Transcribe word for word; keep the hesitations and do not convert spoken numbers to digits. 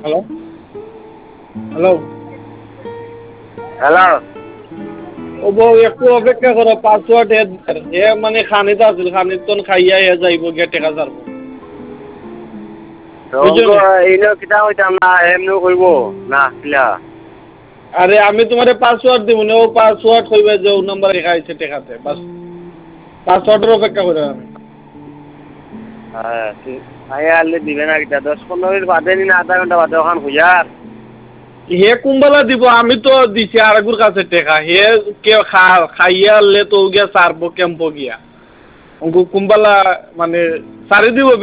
hello hello hello ও বউ একটু অপেক্ষা করো পাসওয়ার্ড এ মানে খানিত আছিল খানিত তন খাইয়া হে যাইব গে টেকা যাবো রঙ্গ এইনো কিতা হইতাম না এমনি কইব না কিলা আরে আমি তোমারে পাসওয়ার্ড দিব না ও পাসওয়ার্ড কইবে যে ও নাম্বার লেখা আছে টেকাতে বাস পাসওয়ার্ডের অপেক্ষা করে আমি হ্যাঁ আয়া আলে দিবে না কিতা দশ পনেরো মিনিট বাদে নি না আধা ঘন্টা বাদে ওখান হুইয়ার হে কুম্বালা দিব আমি তো দিছি আরেকুর কাছে টেকা হে কে খা খাইয়া আনলে তো গিয়া সারবো ক্যাম্পো গিয়া কুম্বালা মানে সারি দিব